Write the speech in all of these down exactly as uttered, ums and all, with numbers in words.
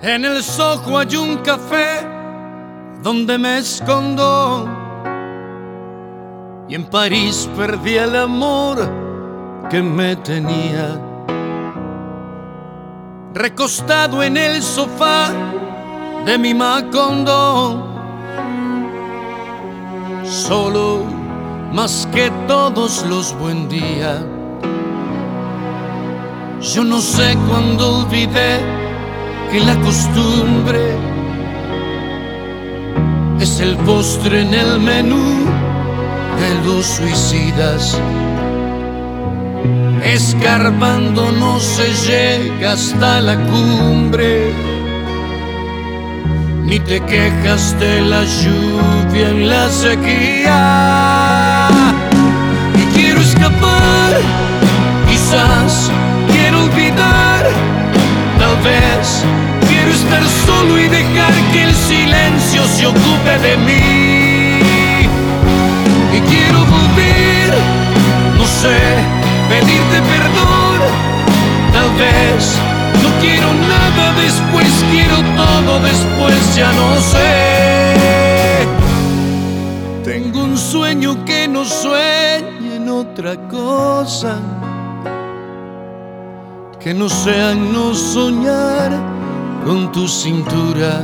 En el Soho hay un café donde me escondo, y en París perdí el amor que me tenía. Recostado en el sofá de mi Macondo, solo más que todos los buen día. Yo no sé cuándo olvidé que la costumbre es el postre en el menú de los suicidas. Escarbando no se llega hasta la cumbre, ni te quejas de la lluvia en la sequía. Y quiero escapar, quizás quiero olvidar, tal vez quiero estar solo y dejar que el silencio se ocupe de mí. Y quiero volver, no sé, pedirte perdón, tal vez. No quiero nada después, quiero todo después, ya no sé. Tengo un sueño que no sueñe en otra cosa que no sea no soñar con tu cintura.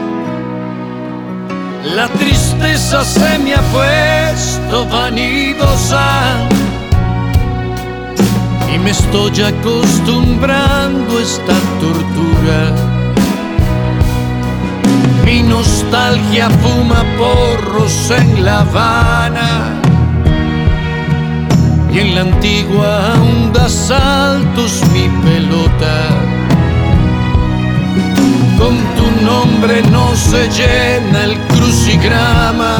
La tristeza se me ha puesto vanidosa y me estoy acostumbrando a esta tortura. Mi nostalgia fuma porros en La Habana, y en la antigua aún da saltos mi pelota. Con tu nombre no se llena el crucigrama,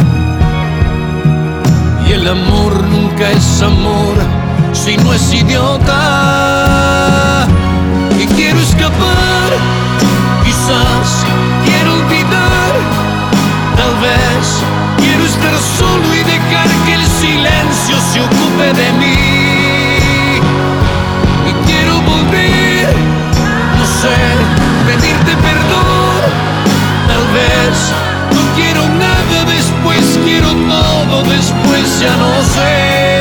y el amor nunca es amor si no es idiota. Y quiero escapar, quizás quiero olvidar, tal vez quiero estar solo y dejar que el silencio se ocupe de mí. Y quiero volver, no sé, pedirte perdón, tal vez. No quiero nada después, quiero todo después, ya no sé.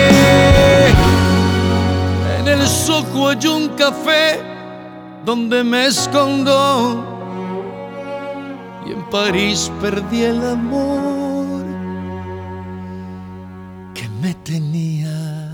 En el Soho hay un café donde me escondo, y en París perdí el amor que me tenía.